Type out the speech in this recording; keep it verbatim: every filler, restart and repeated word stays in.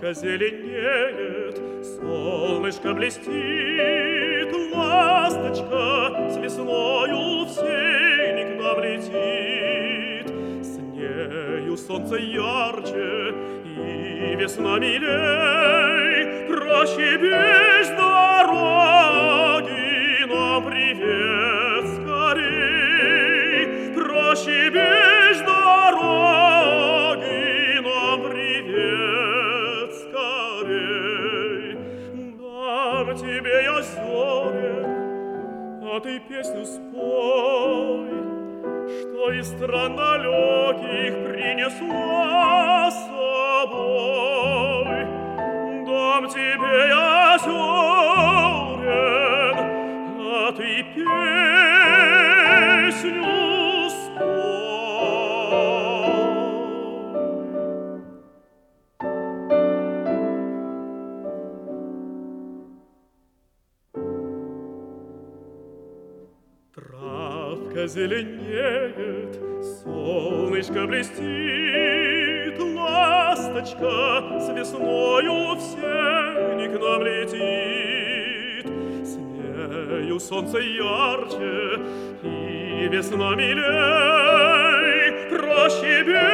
Травка зеленеет, солнышко блестит, ласточка с весною в сене к нам летит. С нею солнце ярче и весна милей, проще без дороги нам привет скорей, проще без дороги нам привет скорей. Дам тебе я зерен, а ты песню спой, что из стран далеких принесла с собой. Дам тебе я зерен, а ты песню спой. Травка зеленеет, солнышко блестит, ласточка с весною в сене к нам летит. С нею солнце ярче и весна милей, проще без